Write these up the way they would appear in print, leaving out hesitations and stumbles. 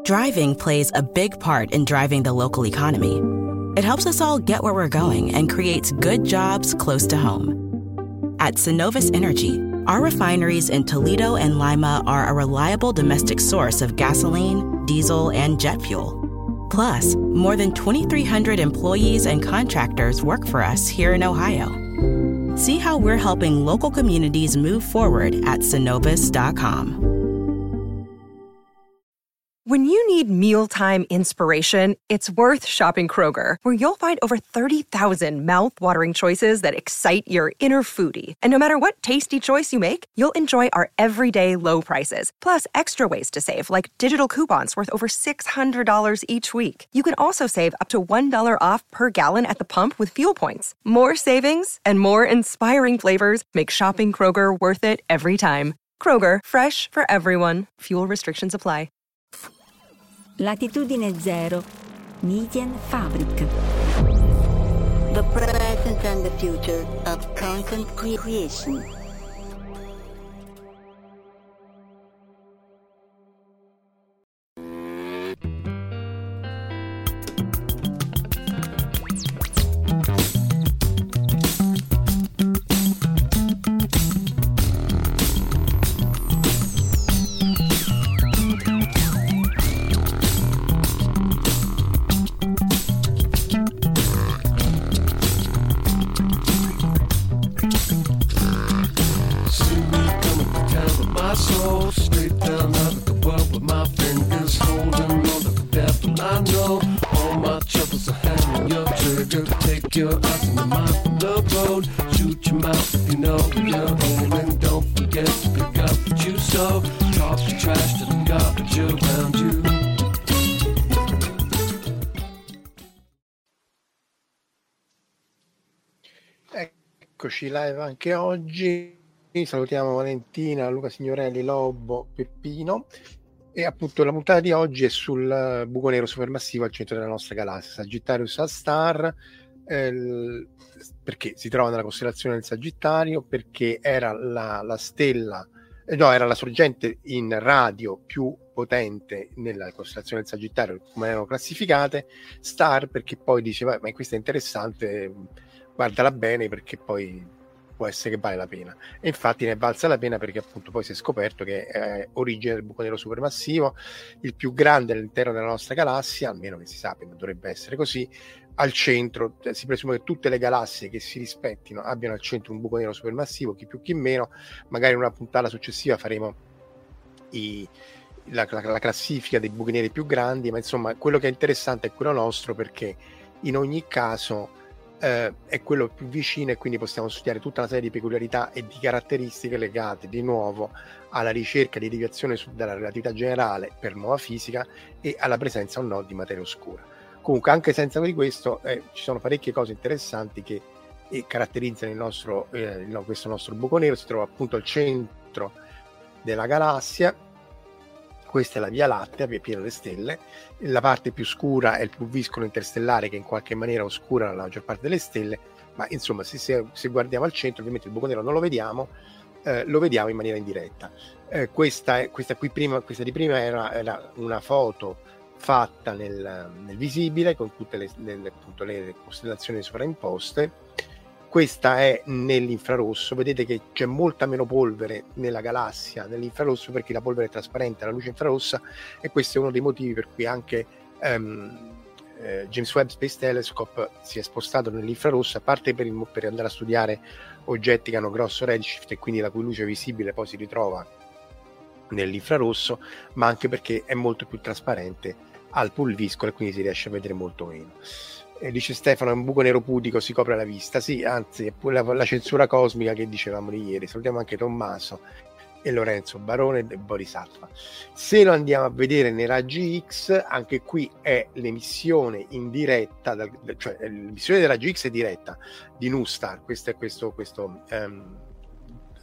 Driving plays a big part in driving the local economy. It helps us all get where we're going and creates good jobs close to home. At Synovus Energy, our refineries in Toledo and Lima are a reliable domestic source of gasoline, diesel, and jet fuel. Plus, more than 2,300 employees and contractors work for us here in Ohio. See how we're helping local communities move forward at Synovus.com. When you need mealtime inspiration, it's worth shopping Kroger, where you'll find over 30,000 mouth-watering choices that excite your inner foodie. And no matter what tasty choice you make, you'll enjoy our everyday low prices, plus extra ways to save, like digital coupons worth over $600 each week. You can also save up to $1 off per gallon at the pump with fuel points. More savings and more inspiring flavors make shopping Kroger worth it every time. Kroger, fresh for everyone. Fuel restrictions apply. Latitudine Zero, Median Fabric. The present and the future of content creation. Eccoci live anche oggi. Salutiamo Valentina, Luca Signorelli, Lobo, Peppino. E appunto la puntata di oggi è sul buco nero supermassivo al centro della nostra galassia, Sagittarius A-Star, perché si trova nella costellazione del Sagittario, perché era la stella, era la sorgente in radio più potente nella costellazione del Sagittario, come erano classificate. Star perché poi diceva, ma questa è interessante, guardala bene perché poi può essere che vale la pena, e infatti ne è valsa la pena, perché appunto poi si è scoperto che è origine del buco nero supermassivo, il più grande all'interno della nostra galassia, almeno che si sappia, ma dovrebbe essere così. Al centro si presume che tutte le galassie che si rispettino abbiano al centro un buco nero supermassivo, chi più chi meno. Magari in una puntata successiva faremo la classifica dei buchi neri più grandi, ma insomma quello che è interessante è quello nostro, perché in ogni caso è quello più vicino, e quindi possiamo studiare tutta una serie di peculiarità e di caratteristiche legate di nuovo alla ricerca di deviazione dalla relatività generale per nuova fisica e alla presenza o no di materia oscura. Comunque, anche senza di questo ci sono parecchie cose interessanti che caratterizzano questo nostro buco nero. Si trova appunto al centro della galassia. Questa è la Via Lattea, piena di stelle. La parte più scura è il pulviscolo interstellare, che in qualche maniera oscura la maggior parte delle stelle, ma insomma se guardiamo al centro, ovviamente il buco nero non lo vediamo, lo vediamo in maniera indiretta. Questa di prima era una foto fatta nel visibile, con tutte le costellazioni sovraimposte. Questa è nell'infrarosso. Vedete che c'è molta meno polvere nella galassia nell'infrarosso, perché la polvere è trasparente alla luce infrarossa, e questo è uno dei motivi per cui anche James Webb Space Telescope si è spostato nell'infrarosso, a parte per andare a studiare oggetti che hanno grosso redshift e quindi la cui luce visibile poi si ritrova nell'infrarosso, ma anche perché è molto più trasparente al pulviscolo e quindi si riesce a vedere molto meno. Dice Stefano, è un buco nero pudico, si copre la vista. Sì, anzi, è pure la censura cosmica che dicevamo di ieri. Salutiamo anche Tommaso e Lorenzo Barone e Bodhisattva. Se lo andiamo a vedere nei raggi X, anche qui è l'emissione in diretta, cioè l'emissione dei raggi X è diretta di NuSTAR. Questo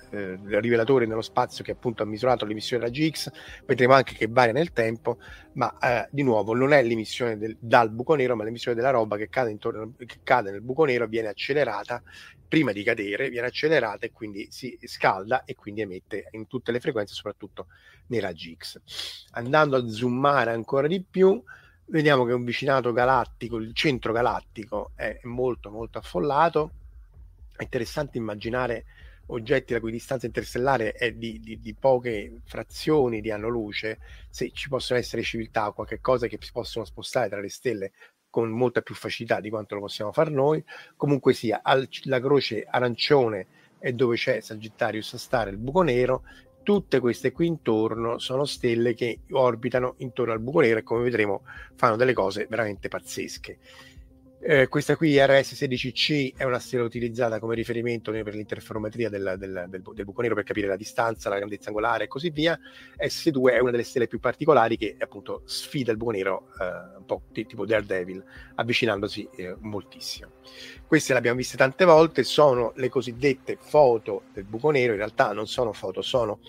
rivelatore nello spazio che appunto ha misurato l'emissione raggi X. Vedremo anche che varia nel tempo, ma di nuovo non è l'emissione dal buco nero, ma l'emissione della roba che cade nel buco nero, viene accelerata prima di cadere, viene accelerata e quindi si scalda e quindi emette in tutte le frequenze, soprattutto nei raggi X. Andando a zoomare ancora di più, vediamo che un vicinato galattico, il centro galattico, è molto molto affollato. È interessante immaginare oggetti la cui distanza interstellare è di poche frazioni di anno luce, se ci possono essere civiltà o qualche cosa che si possono spostare tra le stelle con molta più facilità di quanto lo possiamo fare noi. Comunque sia, la croce arancione è dove c'è Sagittarius A Star, il buco nero. Tutte queste qui intorno sono stelle che orbitano intorno al buco nero e, come vedremo, fanno delle cose veramente pazzesche. Questa qui, RS16C, è una stella utilizzata come riferimento per l'interferometria del buco nero, per capire la distanza, la grandezza angolare e così via. S2 è una delle stelle più particolari che appunto sfida il buco nero, un po' tipo Daredevil, avvicinandosi moltissimo. Queste le abbiamo viste tante volte, sono le cosiddette foto del buco nero. In realtà non sono foto, sono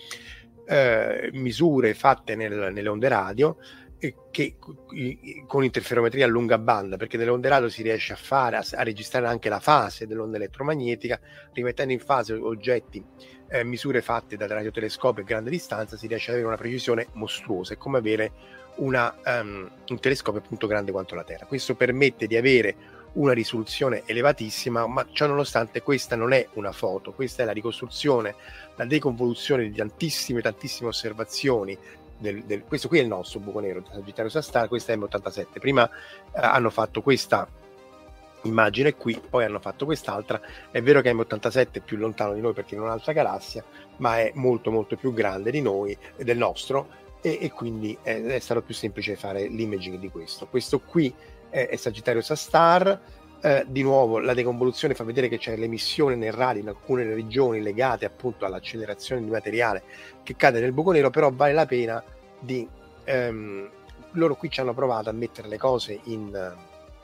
misure fatte nelle onde radio, che con interferometria a lunga banda, perché nelle onde radio si riesce a registrare anche la fase dell'onda elettromagnetica, rimettendo in fase oggetti, misure fatte da radiotelescopio a grande distanza, si riesce ad avere una precisione mostruosa. È come avere un telescopio appunto grande quanto la Terra. Questo permette di avere una risoluzione elevatissima, ma ciò nonostante questa non è una foto, questa è la ricostruzione, la deconvoluzione di tantissime osservazioni. Questo qui è il nostro buco nero, Sagittarius A Star, questa è M87. Prima hanno fatto questa immagine qui, poi hanno fatto quest'altra. È vero che M87 è più lontano di noi perché è in un'altra galassia, ma è molto molto più grande di noi, del nostro, e quindi è stato più semplice fare l'imaging di questo. Questo qui è Sagittarius A Star. Di nuovo la deconvoluzione fa vedere che c'è l'emissione nel radio in alcune regioni legate appunto all'accelerazione di materiale che cade nel buco nero, però vale la pena di loro qui ci hanno provato a mettere le cose in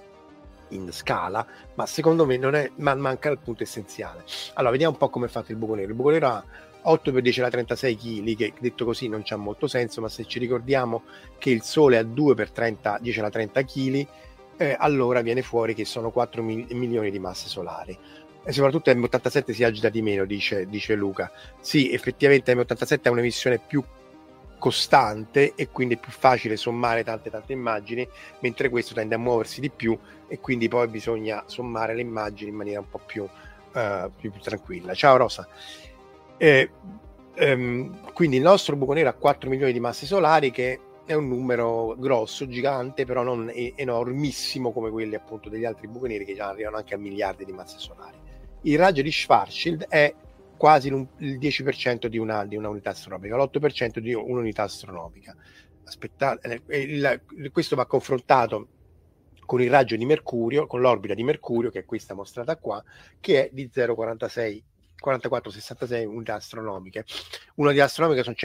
scala, ma secondo me non è, manca il punto essenziale. Allora vediamo un po' come è fatto il buco nero. Il buco nero ha 8 per 10 alla 36 kg, che detto così non c'ha molto senso, ma se ci ricordiamo che il Sole ha 2 per 10 alla 30 kg, allora viene fuori che sono 4 milioni di masse solari. E soprattutto M87 si agita di meno, dice Luca. Sì, effettivamente M87 ha un'emissione più costante e quindi è più facile sommare tante immagini, mentre questo tende a muoversi di più e quindi poi bisogna sommare le immagini in maniera un po' più tranquilla. Ciao Rosa. Quindi il nostro buco nero ha 4 milioni di masse solari, che è un numero grosso, gigante, però non enormissimo come quelli appunto degli altri buchi neri che già arrivano anche a miliardi di masse solari. Il raggio di Schwarzschild è quasi il 10% di una unità astronomica, l'8% di un'unità astronomica. Aspettate, questo va confrontato con il raggio di Mercurio, con l'orbita di Mercurio, che è questa mostrata qua, che è di 0,4466 unità astronomiche. Un'unità astronomica sono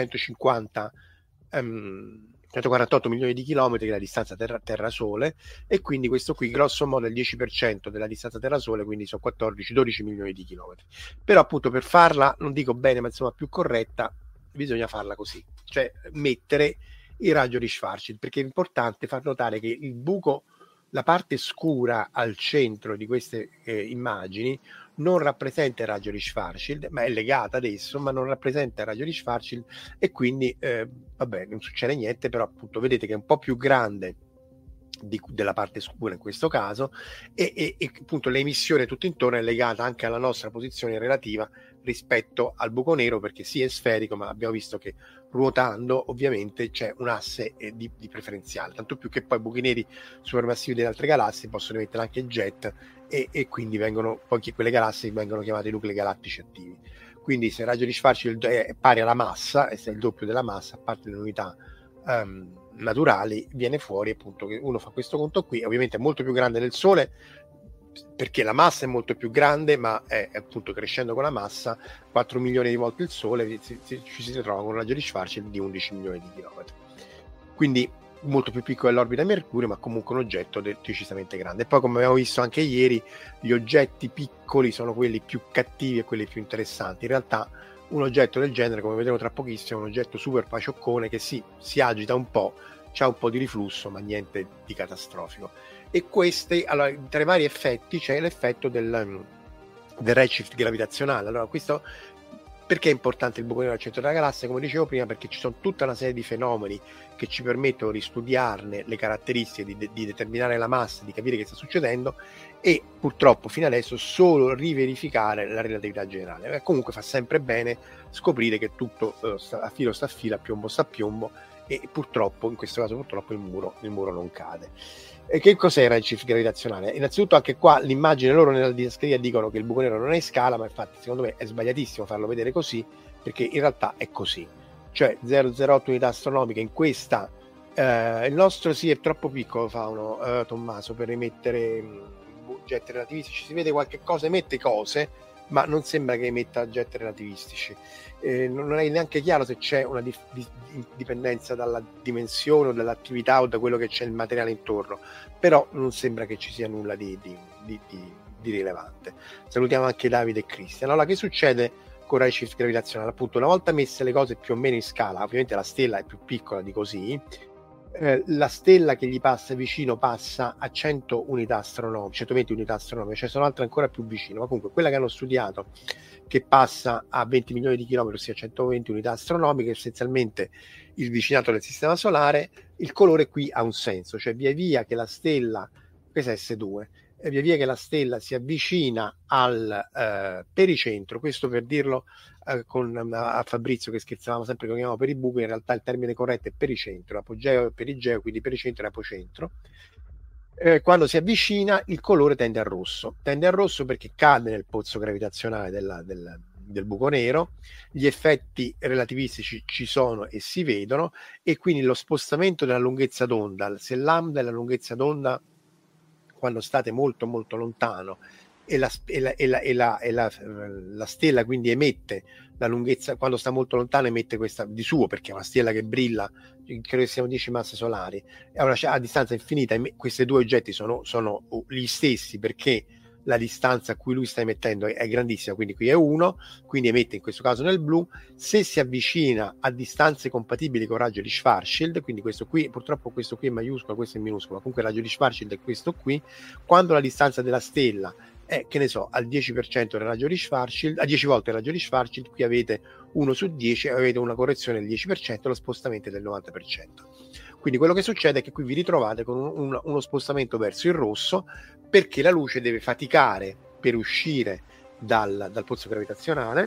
148 milioni di chilometri, che è la distanza Terra-Sole, e quindi questo qui grosso modo è il 10% della distanza Terra-Sole, quindi sono 12 milioni di chilometri. Però appunto per farla, non dico bene, ma insomma più corretta, bisogna farla così, cioè mettere il raggio di Schwarzschild, perché è importante far notare che il buco, la parte scura al centro di queste immagini, non rappresenta il raggio di Schwarzschild, ma è legata ad esso, ma non rappresenta il raggio di Schwarzschild, e quindi vabbè, non succede niente. Però appunto vedete che è un po' più grande della parte scura in questo caso, e appunto l'emissione tutto intorno è legata anche alla nostra posizione relativa rispetto al buco nero, perché sì, è sferico, ma abbiamo visto che ruotando ovviamente c'è un asse di preferenziale, tanto più che poi buchi neri supermassivi delle altre galassie possono emettere anche jet, e quindi poi quelle galassie vengono chiamate nuclei galattici attivi. Quindi se il raggio di Schwarzschild è pari alla massa, e se è il doppio della massa, a parte le unità naturali, viene fuori appunto che uno fa questo conto qui. Ovviamente è molto più grande del Sole, perché la massa è molto più grande, ma è appunto crescendo con la massa 4 milioni di volte il Sole, ci si ritrova con un raggio di Schwarzschild di 11 milioni di chilometri. Quindi molto più piccolo dell'orbita di Mercurio, ma comunque un oggetto decisamente grande. E poi, come abbiamo visto anche ieri, gli oggetti piccoli sono quelli più cattivi e quelli più interessanti. In realtà un oggetto del genere, come vedremo tra pochissimo, è un oggetto super pacioccone che si agita un po', c'ha un po' di riflusso, ma niente di catastrofico. E questi, allora, tra i vari effetti c'è l'effetto del redshift gravitazionale. Allora, questo perché è importante il buco nero al centro della galassia? Come dicevo prima, perché ci sono tutta una serie di fenomeni che ci permettono di studiarne le caratteristiche, di determinare la massa, di capire che sta succedendo, e purtroppo fino adesso solo riverificare la relatività generale. Comunque fa sempre bene scoprire che tutto a filo sta a filo, a piombo sta a piombo, e purtroppo, in questo caso purtroppo, il muro non cade. E che cos'era il redshift gravitazionale? Innanzitutto anche qua l'immagine, loro nella didascalia dicono che il buco nero non è in scala, ma infatti secondo me è sbagliatissimo farlo vedere così, perché in realtà è così, cioè 0,08 unità astronomiche in questa, il nostro sì è troppo piccolo, fa Tommaso, per emettere oggetti relativistici. Si vede qualche cosa, emette cose, ma non sembra che emetta oggetti relativistici. Non è neanche chiaro se c'è una dipendenza dalla dimensione o dall'attività o da quello che c'è il materiale intorno, però non sembra che ci sia nulla di rilevante. Salutiamo anche Davide e Cristian. Allora, che succede con il redshift gravitazionale? Appunto, una volta messe le cose più o meno in scala, ovviamente la stella è più piccola di così, la stella che gli passa vicino passa a 100 unità astronomiche, 120 unità astronomiche, cioè sono altre ancora più vicino, ma comunque quella che hanno studiato, che passa a 20 milioni di chilometri, ossia 120 unità astronomiche, essenzialmente il vicinato del sistema solare. Il colore qui ha un senso, cioè via via che la stella, questa è S2, via via che la stella si avvicina al pericentro, questo per dirlo a Fabrizio che scherzavamo sempre che lo chiamiamo per i buchi, in realtà il termine corretto è pericentro, apogeo e perigeo, quindi pericentro e apocentro. Quando si avvicina il colore tende al rosso perché cade nel pozzo gravitazionale del buco nero, gli effetti relativistici ci sono e si vedono, e quindi lo spostamento della lunghezza d'onda, se lambda è la lunghezza d'onda quando state molto molto lontano e la stella quindi emette la lunghezza, quando sta molto lontano emette questa di suo, perché è una stella che brilla, credo che siano 10 masse solari a distanza infinita. Questi due oggetti sono gli stessi, perché la distanza a cui lui sta emettendo è grandissima, quindi qui è 1, quindi emette in questo caso nel blu. Se si avvicina a distanze compatibili con il raggio di Schwarzschild, quindi questo qui, purtroppo questo qui è maiuscolo, questo è minuscolo, comunque il raggio di Schwarzschild è questo qui, quando la distanza della stella è, che ne so, al 10% del raggio di Schwarzschild, a 10 volte il raggio di Schwarzschild, qui avete 1 su 10, avete una correzione del 10%, lo spostamento è del 90%. Quindi quello che succede è che qui vi ritrovate con uno spostamento verso il rosso, perché la luce deve faticare per uscire dal pozzo gravitazionale,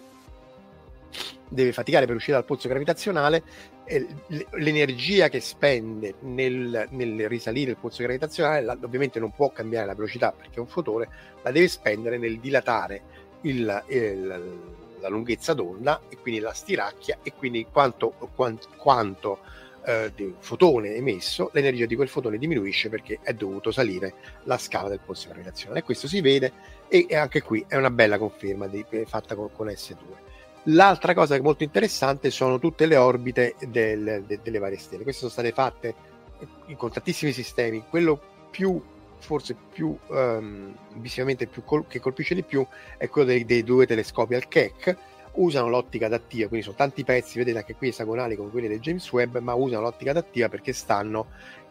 l'energia che spende nel risalire il pozzo gravitazionale, ovviamente non può cambiare la velocità perché è un fotone, la deve spendere nel dilatare la lunghezza d'onda, e quindi la stiracchia, e quindi quanto di fotone emesso, l'energia di quel fotone diminuisce perché è dovuto salire la scala del pozzo gravitazionale, e questo si vede, e anche qui è una bella conferma fatta con S2. L'altra cosa molto interessante sono tutte le orbite delle varie stelle. Queste sono state fatte con tantissimi sistemi. Quello forse più visivamente che colpisce di più è quello dei due telescopi al Keck. Usano l'ottica adattiva, quindi sono tanti pezzi, vedete anche qui esagonali come quelli del James Webb, ma usano l'ottica adattiva perché stanno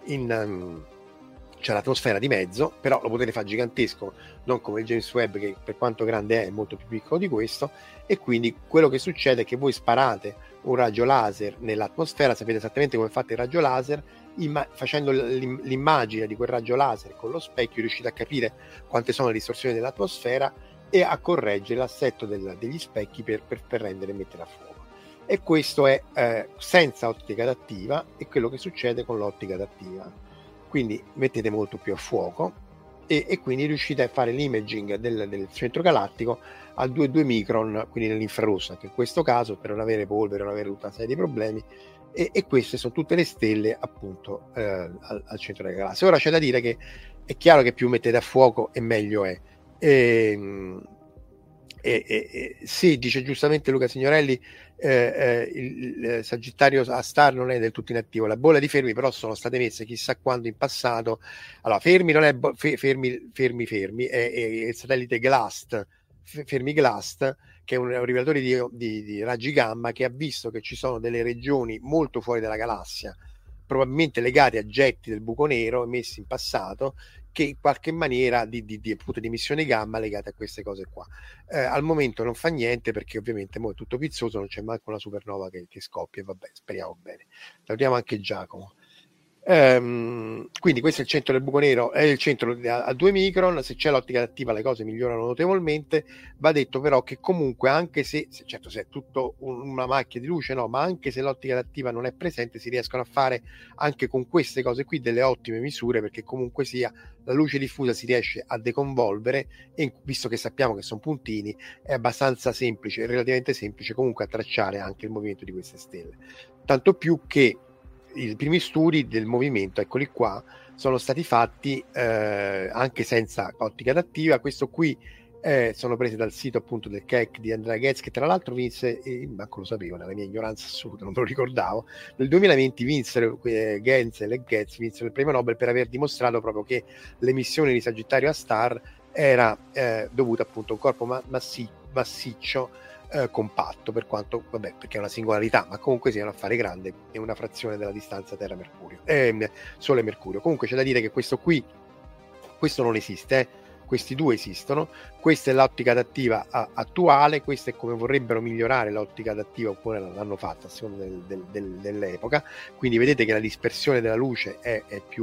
c'è l'atmosfera di mezzo, però lo potete fare gigantesco, non come il James Webb che per quanto grande è molto più piccolo di questo, e quindi quello che succede è che voi sparate un raggio laser nell'atmosfera, sapete esattamente come fate il raggio laser, facendo l'immagine di quel raggio laser con lo specchio riuscite a capire quante sono le distorsioni dell'atmosfera e a correggere l'assetto degli specchi per rendere e mettere a fuoco. E questo è senza ottica adattiva, e quello che succede con l'ottica adattiva. Quindi mettete molto più a fuoco e quindi riuscite a fare l'imaging del centro galattico a 2,2 micron, quindi nell'infrarosso, anche in questo caso, per non avere polvere, non avere tutta una serie di problemi. E queste sono tutte le stelle appunto al centro della galassia. Ora c'è da dire che è chiaro che più mettete a fuoco e meglio è. Sì, dice giustamente Luca Signorelli, il Sagittario a Star non è del tutto inattivo. La bolla di Fermi però sono state messe chissà quando in passato. Allora, Fermi non è Fermi è il satellite GLAST, Fermi GLAST, che è un rivelatore di raggi gamma, che ha visto che ci sono delle regioni molto fuori dalla galassia, probabilmente legate a getti del buco nero emessi in passato, che in qualche maniera di emissione gamma legate a queste cose qua. Al momento non fa niente, perché ovviamente mo è tutto pizzoso, non c'è manco una supernova che scoppia, e vabbè, speriamo bene. Salutiamo anche Giacomo. Quindi questo è il centro del buco nero, è il centro a 2 micron. Se c'è l'ottica adattiva le cose migliorano notevolmente. Va detto però che comunque, anche se certo, se è tutto una macchia di luce, no, ma anche se l'ottica adattiva non è presente, si riescono a fare anche con queste cose qui delle ottime misure, perché comunque sia la luce diffusa si riesce a deconvolvere, e visto che sappiamo che sono puntini, è abbastanza semplice, relativamente semplice comunque, a tracciare anche il movimento di queste stelle. Tanto più che i primi studi del movimento, eccoli qua, sono stati fatti anche senza ottica adattiva. Questo qui sono presi dal sito appunto del Keck di Andrea Ghez, che tra l'altro vinse, manco lo sapevo, nella mia ignoranza assoluta, non me lo ricordavo, nel 2020 vinsero Genzel e Ghez vinsero il premio Nobel per aver dimostrato proprio che l'emissione di Sagittario A Star era dovuta appunto a un corpo massiccio, compatto, per quanto, vabbè, perché è una singolarità, ma comunque sia un affare grande, è una frazione della distanza Terra-Mercurio, Sole-Mercurio. Comunque c'è da dire che questo non esiste, questi due esistono. Questa è l'ottica adattiva attuale, questa è come vorrebbero migliorare l'ottica adattiva, oppure l'hanno fatta a seconda dell'epoca. Quindi vedete che la dispersione della luce è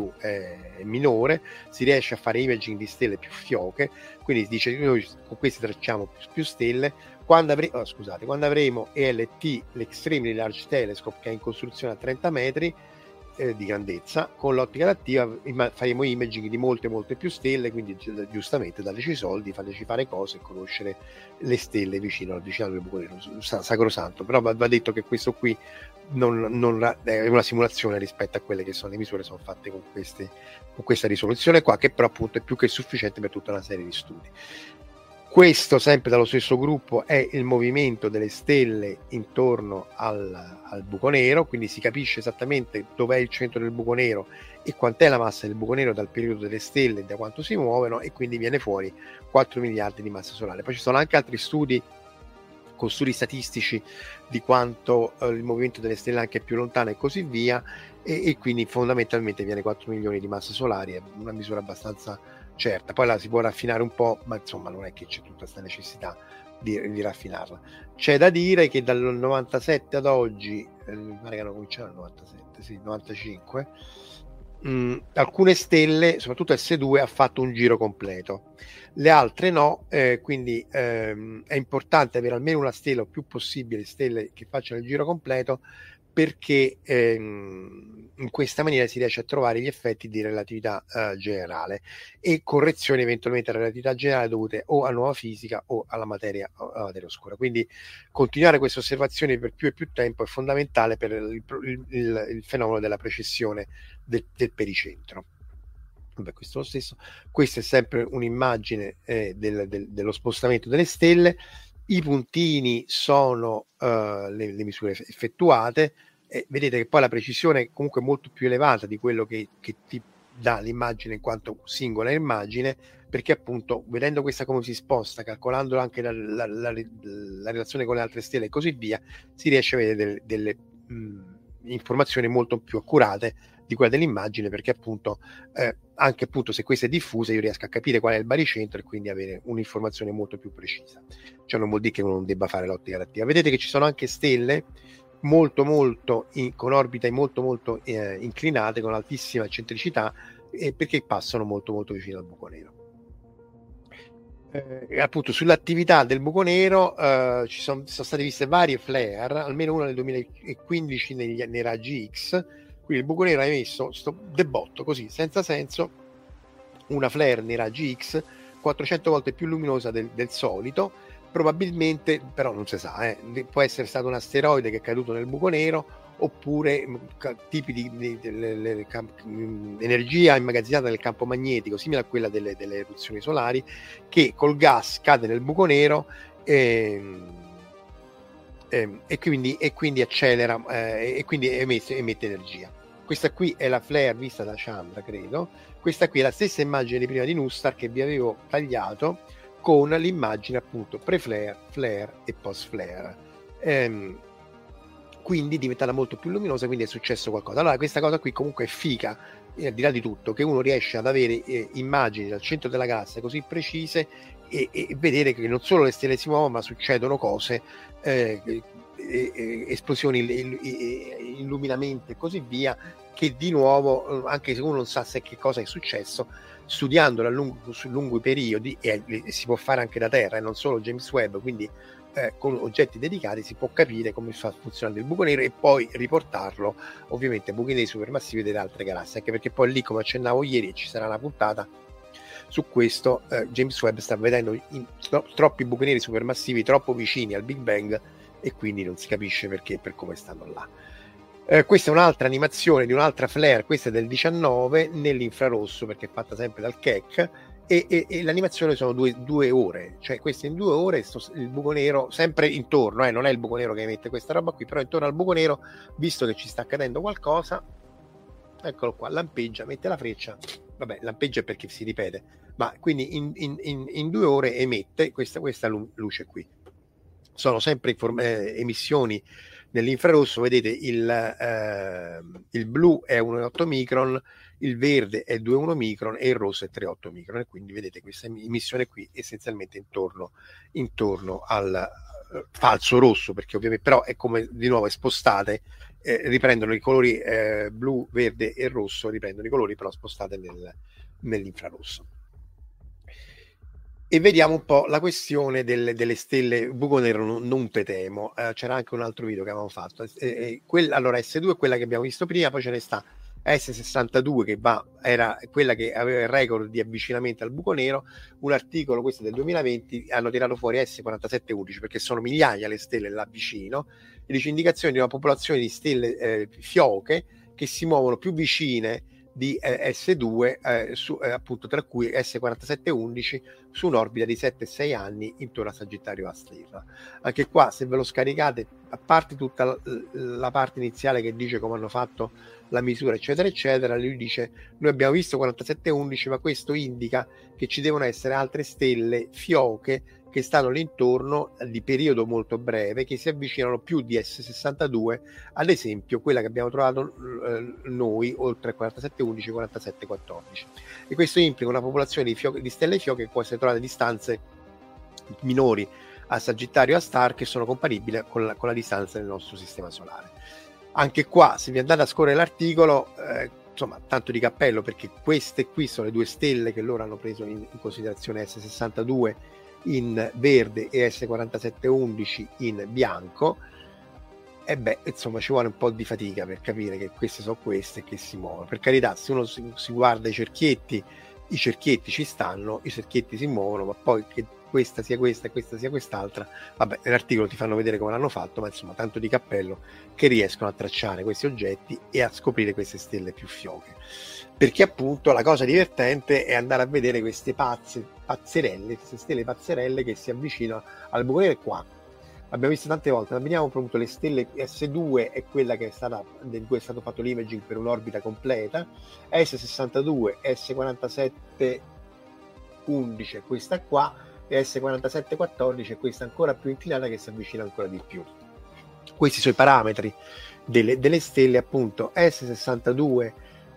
minore, si riesce a fare imaging di stelle più fioche, quindi si dice che noi con questi tracciamo più stelle. Quando avremo ELT, l'Extremely Large Telescope, che è in costruzione a 30 metri di grandezza, con l'ottica adattiva faremo imaging di molte più stelle, quindi giustamente dateci i soldi, fateci fare cose e conoscere le stelle vicino al buco nero, sacrosanto. Però va detto che questo qui non è una simulazione rispetto a quelle che sono le misure, sono fatte con questa risoluzione qua, che però appunto è più che sufficiente per tutta una serie di studi. Questo, sempre dallo stesso gruppo, è il movimento delle stelle intorno al buco nero, quindi si capisce esattamente dov'è il centro del buco nero e quant'è la massa del buco nero dal periodo delle stelle e da quanto si muovono, e quindi viene fuori 4 miliardi di massa solare. Poi ci sono anche altri studi con studi statistici di quanto il movimento delle stelle anche è più lontano e così via, e quindi fondamentalmente viene 4 milioni di masse solari, è una misura abbastanza certa. Poi la si può raffinare un po', ma insomma non è che c'è tutta questa necessità di raffinarla. C'è da dire che dal 97 ad oggi, pare che hanno cominciato nel 97, sì, 95, alcune stelle, soprattutto S2, ha fatto un giro completo, le altre no, quindi è importante avere almeno una stella o più possibile stelle che facciano il giro completo, perché in questa maniera si riesce a trovare gli effetti di relatività generale e correzioni eventualmente alla relatività generale dovute o a nuova fisica o alla materia oscura. Quindi continuare queste osservazioni per più e più tempo è fondamentale per il fenomeno della precessione del pericentro. Vabbè, questo è lo stesso. Questa è sempre un'immagine dello spostamento delle stelle. I puntini sono le misure effettuate, vedete che poi la precisione è comunque molto più elevata di quello che ti dà l'immagine in quanto singola immagine, perché appunto vedendo questa come si sposta, calcolando anche la relazione con le altre stelle e così via, si riesce a vedere delle informazioni molto più accurate di quella dell'immagine, perché appunto anche appunto se questa è diffusa io riesco a capire qual è il baricentro e quindi avere un'informazione molto più precisa. Cioè non vuol dire che uno non debba fare l'ottica adattiva. Vedete che ci sono anche stelle molto con orbite molto inclinate, con altissima eccentricità, perché passano molto vicino al buco nero. Appunto sull'attività del buco nero sono state viste varie flare, almeno una nel 2015 nei raggi X. Quindi il buco nero ha emesso sto debotto così senza senso, una flare nei raggi X 400 volte più luminosa del solito, probabilmente, però non si sa, può essere stato un asteroide che è caduto nel buco nero, oppure tipi di energia immagazzinata nel campo magnetico simile a quella delle eruzioni solari, che col gas cade nel buco nero e quindi accelera e quindi emette energia. Questa qui è la flare vista da Chandra, credo. Questa qui è la stessa immagine di prima di NuSTAR che vi avevo tagliato, con l'immagine appunto pre-flare, flare e post-flare. Quindi diventata molto più luminosa, quindi è successo qualcosa. Allora questa cosa qui comunque è figa, al di là di tutto, che uno riesce ad avere immagini dal centro della galassia così precise e vedere che non solo le stelle si muovono, ma succedono cose, esplosioni, illuminamenti e così via, che di nuovo, anche se uno non sa che cosa è successo, studiandolo su lunghi periodi, e si può fare anche da Terra e non solo James Webb, quindi con oggetti dedicati si può capire come fa funzionare il buco nero e poi riportarlo ovviamente a buchi neri supermassivi delle altre galassie, anche perché poi lì, come accennavo ieri, e ci sarà una puntata su questo, James Webb sta vedendo troppi buchi neri supermassivi troppo vicini al Big Bang e quindi non si capisce perché e per come stanno là. Questa è un'altra animazione di un'altra flare, questa è del 19 nell'infrarosso, perché è fatta sempre dal Keck, e l'animazione sono due ore, cioè queste in 2 ore il buco nero sempre intorno, non è il buco nero che emette questa roba qui, però intorno al buco nero, visto che ci sta accadendo qualcosa, eccolo qua, lampeggia, mette la freccia, vabbè, lampeggia perché si ripete, ma quindi in 2 ore emette questa luce qui. Sono sempre emissioni nell'infrarosso, vedete il blu è 1,8 micron, il verde è 2,1 micron e il rosso è 3,8 micron, e quindi vedete questa emissione qui essenzialmente intorno al falso rosso, perché ovviamente però è come di nuovo è spostate, riprendono i colori blu, verde e rosso, riprendono i colori però spostate nell'infrarosso. E vediamo un po' la questione delle stelle buco nero non petemo. C'era anche un altro video che avevamo fatto. Allora S2 è quella che abbiamo visto prima, poi ce ne sta S62 che era quella che aveva il record di avvicinamento al buco nero. Un articolo, questo del 2020, hanno tirato fuori S4711 perché sono migliaia le stelle là vicino, e dice indicazione di una popolazione di stelle fioche che si muovono più vicine di S2, appunto, tra cui S4711 su un'orbita di 7-6 anni intorno a Sagittario A stella. Anche qua, se ve lo scaricate, a parte tutta la parte iniziale che dice come hanno fatto la misura eccetera eccetera, lui dice noi abbiamo visto 4711, ma questo indica che ci devono essere altre stelle fioche che stanno all'intorno di periodo molto breve, che si avvicinano più di S62, ad esempio quella che abbiamo trovato noi, oltre a 4711 e 4714. E questo implica una popolazione di stelle fioche che può essere trovata a distanze minori a Sagittario A star, che sono comparabili con la distanza del nostro sistema solare. Anche qua, se vi andate a scorrere l'articolo, insomma, tanto di cappello, perché queste qui sono le 2 stelle che loro hanno preso in considerazione, S62 in verde e S4711 in bianco, e insomma ci vuole un po' di fatica per capire che queste sono queste che si muovono. Per carità, se uno si guarda i cerchietti ci stanno, i cerchietti si muovono, ma poi che questa sia questa e questa sia quest'altra, vabbè, nell'articolo ti fanno vedere come l'hanno fatto, ma insomma tanto di cappello che riescono a tracciare questi oggetti e a scoprire queste stelle più fioche, perché appunto la cosa divertente è andare a vedere queste pazzerelle, queste stelle pazzerelle che si avvicinano al buco nero. Qua abbiamo visto tante volte, ma vediamo appunto le stelle S2 è quella che è stata, di cui è stato fatto l'imaging per un'orbita completa, S62, S4711 è questa qua, e S4714 è questa ancora più inclinata che si avvicina ancora di più. Questi sono i parametri delle stelle, appunto. S62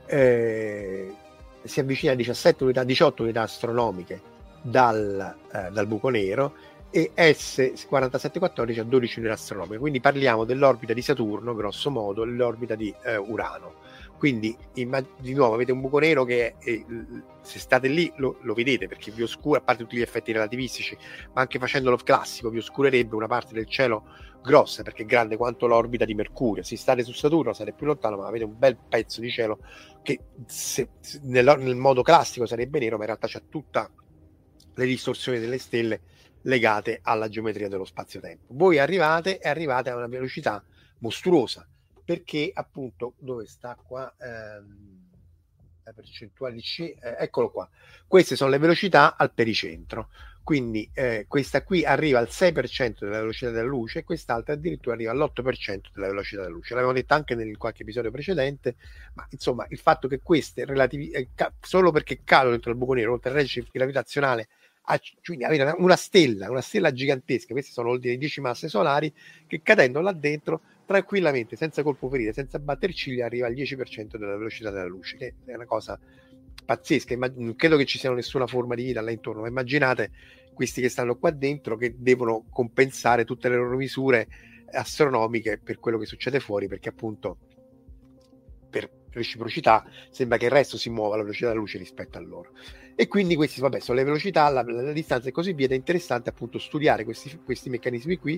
si avvicina a 18 unità astronomiche dal buco nero, e S4714 a 12 unità astronomiche, quindi parliamo dell'orbita di Saturno, grosso modo, l'orbita di Urano. Quindi di nuovo avete un buco nero che se state lì lo vedete, perché vi oscura, a parte tutti gli effetti relativistici, ma anche facendolo classico vi oscurerebbe una parte del cielo grossa, perché è grande quanto l'orbita di Mercurio. Se state su Saturno sarete più lontano, ma avete un bel pezzo di cielo che nel modo classico sarebbe nero, ma in realtà c'è tutta le distorsioni delle stelle legate alla geometria dello spazio-tempo. Voi arrivate a una velocità mostruosa, perché appunto dove sta qua la percentuale C, eccolo qua, queste sono le velocità al pericentro, quindi questa qui arriva al 6% della velocità della luce e quest'altra addirittura arriva all'8% della velocità della luce. L'avevamo detto anche nel qualche episodio precedente, ma insomma il fatto che queste solo perché cadono dentro il buco nero, oltre al regime gravitazionale quindi avere una stella gigantesca, queste sono vuol dire 10 masse solari, che cadendo là dentro tranquillamente, senza colpo ferire, senza batter ciglia, arriva al 10% della velocità della luce, che è una cosa pazzesca. Non credo che ci sia nessuna forma di vita là intorno, ma immaginate questi che stanno qua dentro che devono compensare tutte le loro misure astronomiche per quello che succede fuori, perché appunto per reciprocità sembra che il resto si muova alla velocità della luce rispetto a loro, e quindi questi sono le velocità, la distanza e così via. Ed è interessante appunto studiare questi meccanismi qui,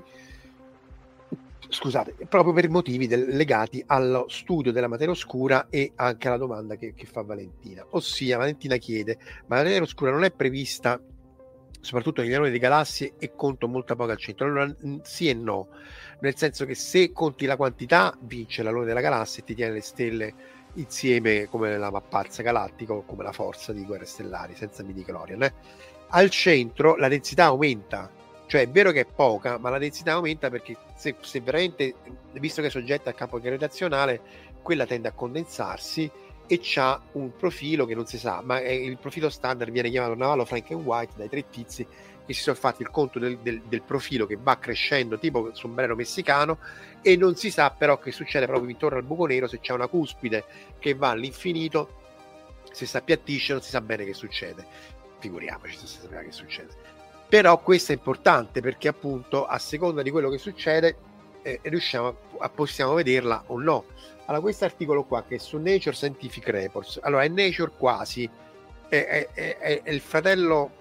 scusate, proprio per motivi legati allo studio della materia oscura e anche alla domanda che fa Valentina. Ossia, Valentina chiede: ma la materia oscura non è prevista soprattutto negli anelli di galassie e conto molta poca al centro? Allora sì e no, nel senso che se conti la quantità vince l'alone della galassia e ti tiene le stelle insieme come la mapparza galattica o come la forza di Guerre Stellari senza midi-chlorian. Al centro la densità aumenta, cioè è vero che è poca, ma la densità aumenta perché se veramente, visto che è soggetta al campo gravitazionale, quella tende a condensarsi e c'ha un profilo che non si sa, ma il profilo standard viene chiamato Navallo, Frank and White, dai tre tizi che si sono fatti il conto del profilo che va crescendo tipo sombrero messicano, e non si sa però che succede proprio intorno al buco nero, se c'è una cuspide che va all'infinito, se si appiattisce non si sa bene che succede, figuriamoci se si sapeva che succede. Però questo è importante perché appunto a seconda di quello che succede possiamo vederla o no. Allora, questo articolo qua che è su Nature Scientific Reports, allora è Nature quasi, è il fratello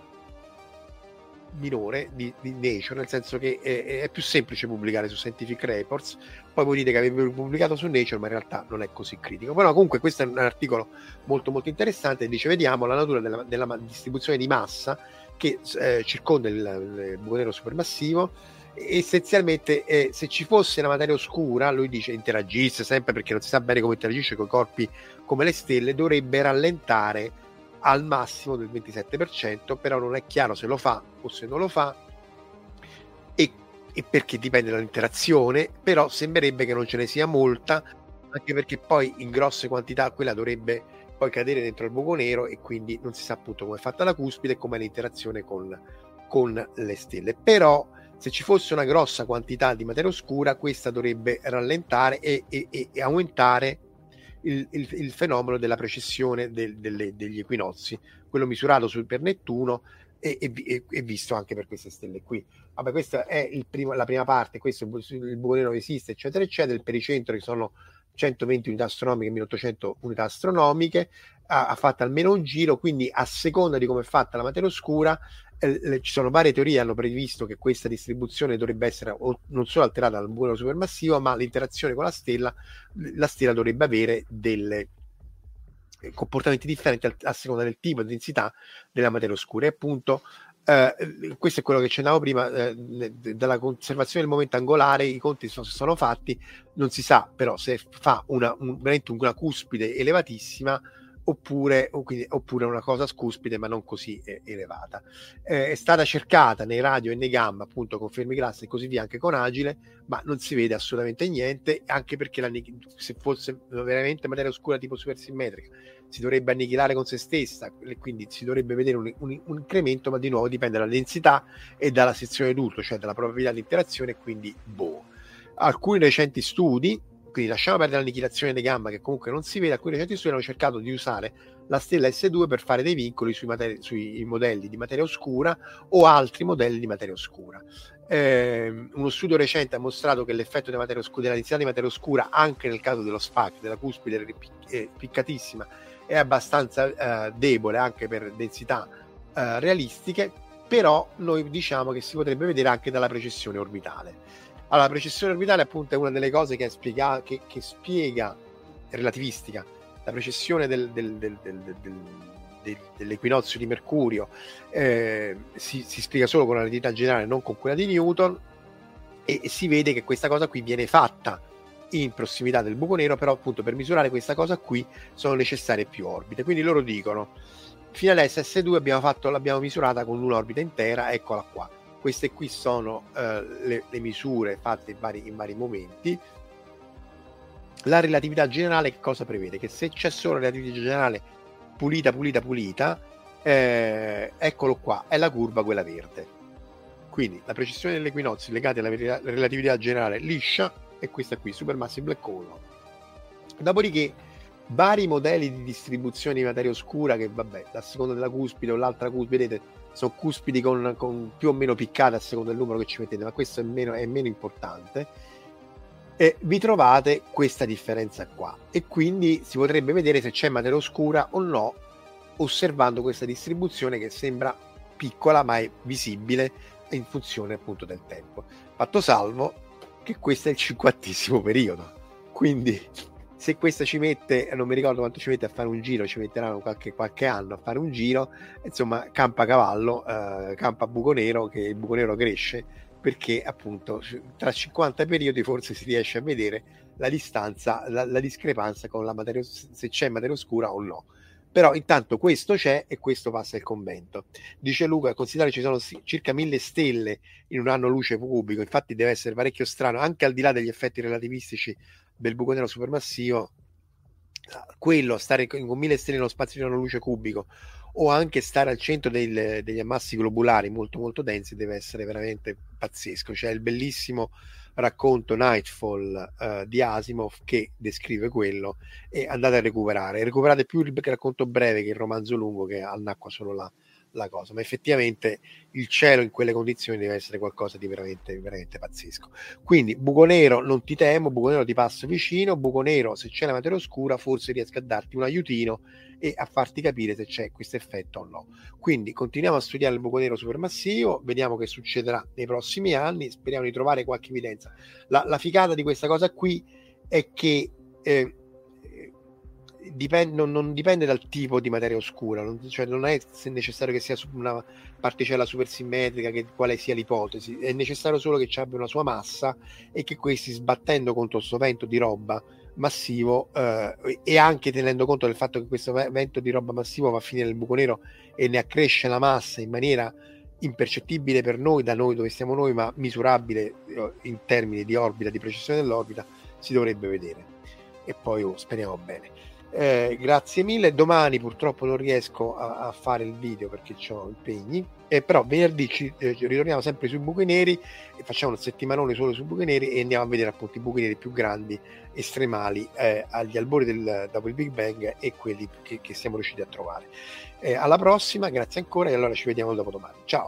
minore di Nature, nel senso che è più semplice pubblicare su Scientific Reports. Poi voi dite che avete pubblicato su Nature, ma in realtà non è così critico. Però comunque questo è un articolo molto molto interessante, dice: vediamo la natura della distribuzione di massa che circonda il buco nero supermassivo. Essenzialmente se ci fosse la materia oscura, lui dice, interagisse sempre, perché non si sa bene come interagisce con i corpi come le stelle, dovrebbe rallentare al massimo del 27%, però non è chiaro se lo fa o se non lo fa, e perché dipende dall'interazione, però sembrerebbe che non ce ne sia molta, anche perché poi in grosse quantità quella dovrebbe poi cadere dentro il buco nero, e quindi non si sa appunto come è fatta la cuspide e com'è l'interazione con le stelle. Però se ci fosse una grossa quantità di materia oscura, questa dovrebbe rallentare e aumentare il fenomeno della precessione degli equinozi, quello misurato per Nettuno e visto anche per queste stelle qui. Vabbè, questa è la prima parte, questo il buco nero esiste, eccetera eccetera. Il pericentro, che sono 120 unità astronomiche, 1800 unità astronomiche, ha fatto almeno un giro, quindi a seconda di come è fatta la materia oscura ci sono varie teorie, hanno previsto che questa distribuzione dovrebbe essere non solo alterata dal buco nero supermassivo, ma l'interazione con la stella dovrebbe avere dei comportamenti differenti a seconda del tipo e densità della materia oscura. E appunto questo è quello che accennavo prima, dalla conservazione del momento angolare i conti sono fatti, non si sa però se fa veramente una cuspide elevatissima oppure una cosa scuspide ma non così elevata. È stata cercata nei radio e nei gamma, appunto con Fermiglass e così via, anche con Agile, ma non si vede assolutamente niente, anche perché se fosse veramente materia oscura tipo supersimmetrica si dovrebbe annichilare con se stessa, e quindi si dovrebbe vedere un incremento, ma di nuovo dipende dalla densità e dalla sezione d'urto, cioè dalla probabilità di interazione, e quindi alcuni recenti studi, quindi lasciamo perdere l'annichilazione dei gamma che comunque non si vede, alcuni recenti studi hanno cercato di usare la stella S2 per fare dei vincoli sui modelli di materia oscura o altri modelli di materia oscura. Uno studio recente ha mostrato che l'effetto della densità di materia oscura, anche nel caso dello SPAC, della cuspide piccatissima, è abbastanza debole anche per densità realistiche, però noi diciamo che si potrebbe vedere anche dalla precessione orbitale. Allora, la precessione orbitale appunto è una delle cose che spiega relativistica, la precessione dell'equinozio di Mercurio si spiega solo con la relatività generale, non con quella di Newton, e si vede che questa cosa qui viene fatta in prossimità del buco nero, però appunto per misurare questa cosa qui sono necessarie più orbite. Quindi loro dicono: fino adesso S2 l'abbiamo misurata con un'orbita intera, eccola qua. Queste qui sono le misure fatte in vari momenti. La relatività generale che cosa prevede? Che se c'è solo relatività generale pulita, Eccolo qua, è la curva quella verde. Quindi la precessione degli equinozi legati alla relatività generale liscia, e questa qui, Supermassive Black Hole. Dopodiché vari modelli di distribuzione di materia oscura che, vabbè, a seconda della cuspide o l'altra cuspide, vedete, sono cuspidi con più o meno piccate a seconda del numero che ci mettete, ma questo è meno importante. E vi trovate questa differenza qua, e quindi si potrebbe vedere se c'è materia oscura o no osservando questa distribuzione che sembra piccola ma è visibile in funzione appunto del tempo, fatto salvo che questo è il 50° periodo, quindi se questa ci mette, non mi ricordo quanto ci mette a fare un giro, ci metteranno qualche anno a fare un giro, insomma campa cavallo, campa buco nero, che il buco nero cresce perché appunto tra 50 periodi forse si riesce a vedere la distanza, la discrepanza con la materia, se c'è materia oscura o no. Però intanto questo c'è e questo passa il convento. Dice Luca, considerare ci sono circa 1000 stelle in un anno luce cubico, infatti deve essere parecchio strano, anche al di là degli effetti relativistici del buco nero supermassivo, quello, stare con 1000 stelle in uno spazio di una luce cubico, o anche stare al centro degli ammassi globulari molto molto densi, deve essere veramente pazzesco. C'è il bellissimo racconto Nightfall di Asimov che descrive quello, e andate a recuperate più il racconto breve che il romanzo lungo, che annacqua solo la cosa, ma effettivamente il cielo in quelle condizioni deve essere qualcosa di veramente veramente pazzesco. Quindi buco nero, non ti temo, buco nero ti passo vicino, buco nero, se c'è la materia oscura forse riesco a darti un aiutino e a farti capire se c'è questo effetto o no. Quindi continuiamo a studiare il buco nero supermassivo, vediamo che succederà nei prossimi anni, speriamo di trovare qualche evidenza. La figata di questa cosa qui è che non dipende dal tipo di materia oscura, cioè non è necessario che sia una particella supersimmetrica, che quale sia l'ipotesi, è necessario solo che ci abbia una sua massa e che questi, sbattendo contro questo vento di roba massivo, e anche tenendo conto del fatto che questo vento di roba massivo va a finire nel buco nero e ne accresce la massa in maniera impercettibile per noi, da noi dove stiamo noi, ma misurabile in termini di orbita, di precessione dell'orbita, si dovrebbe vedere. E poi speriamo bene. Grazie mille. Domani purtroppo non riesco a fare il video perché ho impegni, però venerdì ritorniamo sempre sui buchi neri e facciamo un settimanone solo sui buchi neri e andiamo a vedere appunto i buchi neri più grandi, estremali, agli albori dopo il Big Bang, e quelli che siamo riusciti a trovare. Alla prossima, grazie ancora, e allora ci vediamo dopo domani. Ciao.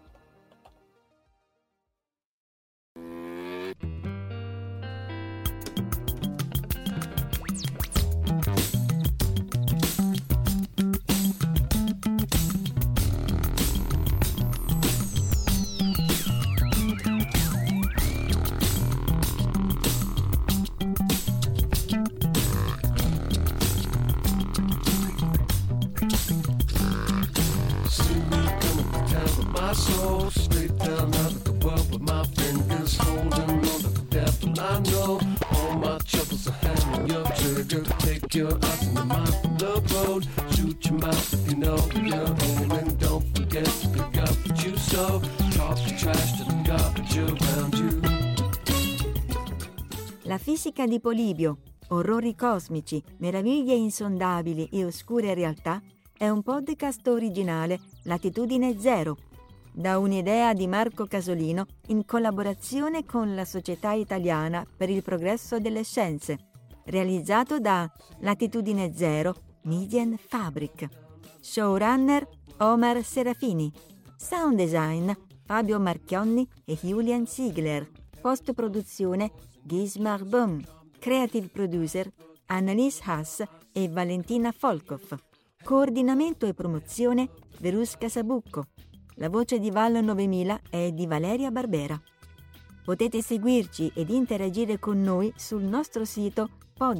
La fisica di Polibio, orrori cosmici, meraviglie insondabili e oscure realtà, è un podcast originale Latitudine Zero, da un'idea di Marco Casolino in collaborazione con la Società Italiana per il Progresso delle Scienze, realizzato da Latitudine Zero Media Fabric. Showrunner Omar Serafini. Sound design Fabio Marchionni e Julian Ziegler. Post-produzione Gismar Böhm. Creative producer Annalise Haas e Valentina Folkov. Coordinamento e promozione Verusca Sabucco. La voce di Val 9000 è di Valeria Barbera. Potete seguirci ed interagire con noi sul nostro sito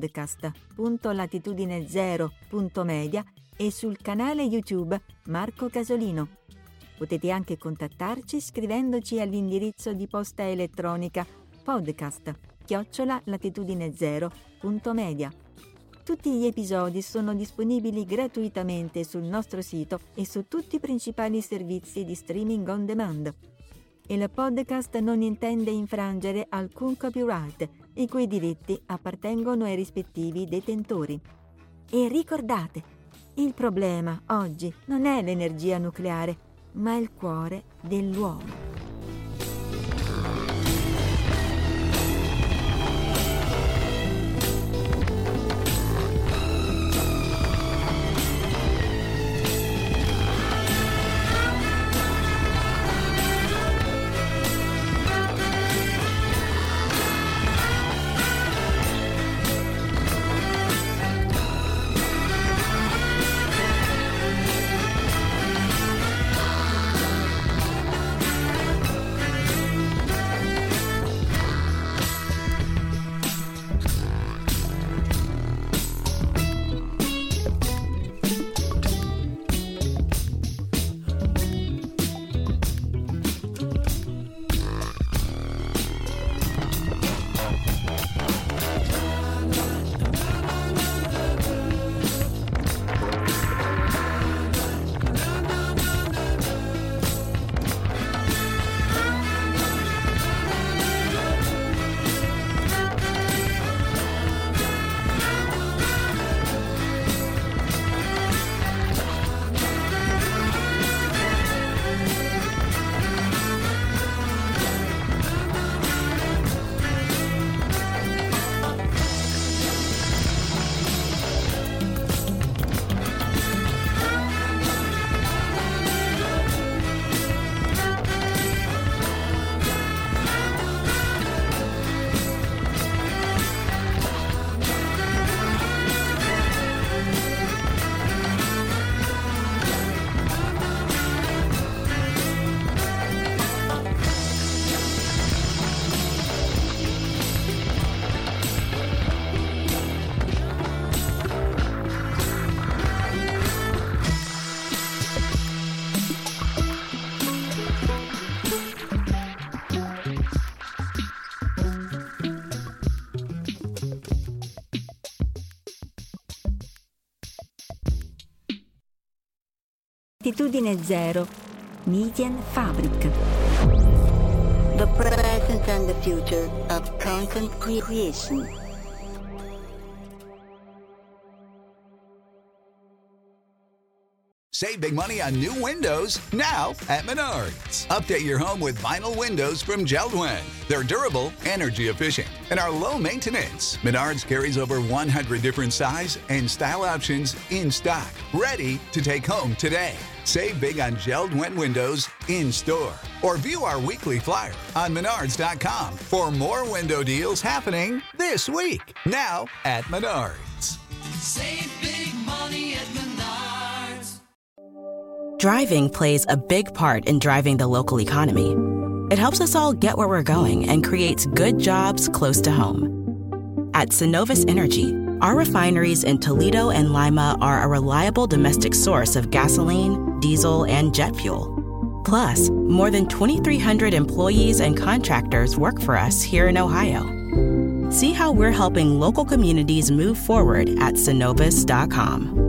podcast.latitudinezero.media e sul canale YouTube Marco Casolino. Potete anche contattarci scrivendoci all'indirizzo di posta elettronica podcast@latitudinezero.media. Tutti gli episodi sono disponibili gratuitamente sul nostro sito e su tutti i principali servizi di streaming on demand. Il podcast non intende infrangere alcun copyright, i cui diritti appartengono ai rispettivi detentori. E ricordate, Il problema oggi non è l'energia nucleare, ma il cuore dell'uomo. Attitudine Zero, Medienfabrik. The present and the future of content creation. Save big money on new windows now at Menards. Update your home with vinyl windows from JELD-WEN. They're durable, energy efficient, and are low maintenance. Menards carries over 100 different size and style options in stock, ready to take home today. Save big on JELD-WEN windows in store, or view our weekly flyer on Menards.com for more window deals happening this week. Now at Menards. Save big money at Menards. Driving plays a big part in driving the local economy. It helps us all get where we're going and creates good jobs close to home. At Synovus Energy, our refineries in Toledo and Lima are a reliable domestic source of gasoline, diesel, and jet fuel. Plus, more than 2,300 employees and contractors work for us here in Ohio. See how we're helping local communities move forward at Synovus.com.